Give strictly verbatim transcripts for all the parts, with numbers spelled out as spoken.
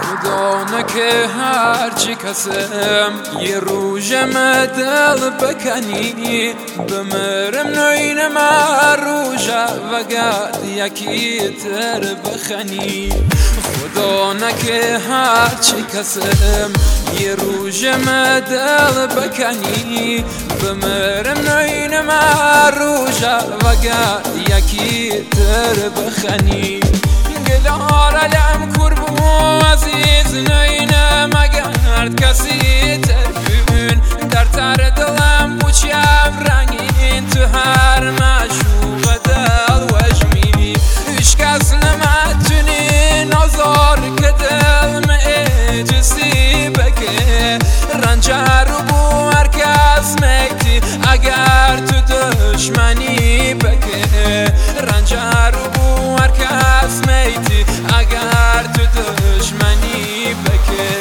خدا نکه هرچی کسم یه روژم دل بکنی بمرم نوینم روژه وگرد یکی تر بخنی خدا نکه هرچی کسم یه روژم دل بکنی بمرم نوینم روژه وگرد یکی تر بخنی گلار علم کربو عزیز نوینم اگرد کسی تر بون در تر دلم بوچم رنگین تو هر مشوق دل وجمی هیچ کس نمتونی نازار که دل مجسی بگه رنجر بو هر کس میتی اگر تو دشمنی بگه رنجر بو هر کس میتی اگر تو دشمنی بگه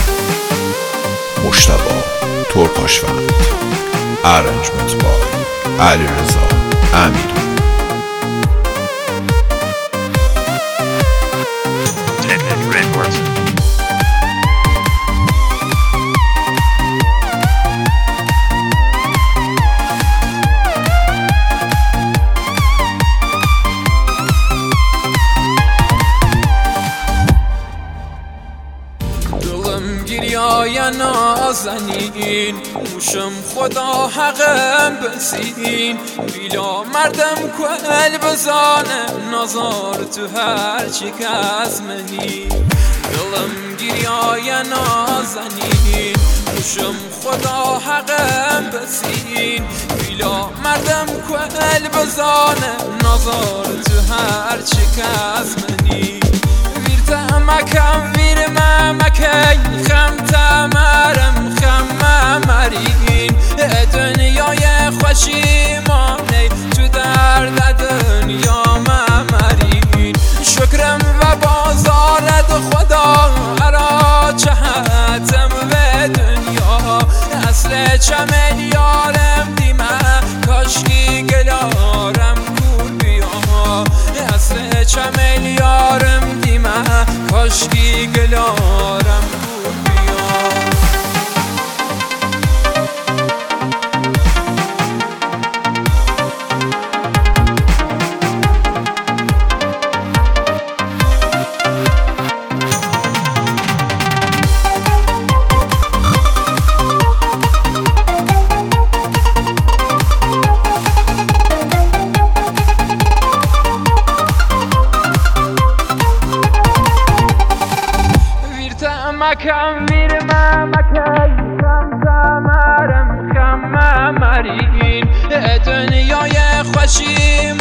مجتبی ترکاشفند ارنجمنت بای علیرضا امیری گریای نازنین موشم خدا حقم بسین بیلا مردم کل بزانه نازار تو هر چی کس منی دلم گریای نازنین موشم خدا حقم بسین بیلا مردم کل بزانه نازار تو هر چی کس منی مکم ویر ممکی خم تمرم خم ممرین دنیای خوشیمانی تو درد دنیا ممرین شکرم و بازارد خدا هرا چهتم و دنیا اصل چمن یارم دیمه کاشکی گلارم کور بیا اصل چمن یارم دیمه کاشکی گلارم کور بیا مکم ویر ممکی خم تمرم خم ممرین دنیای خوشیم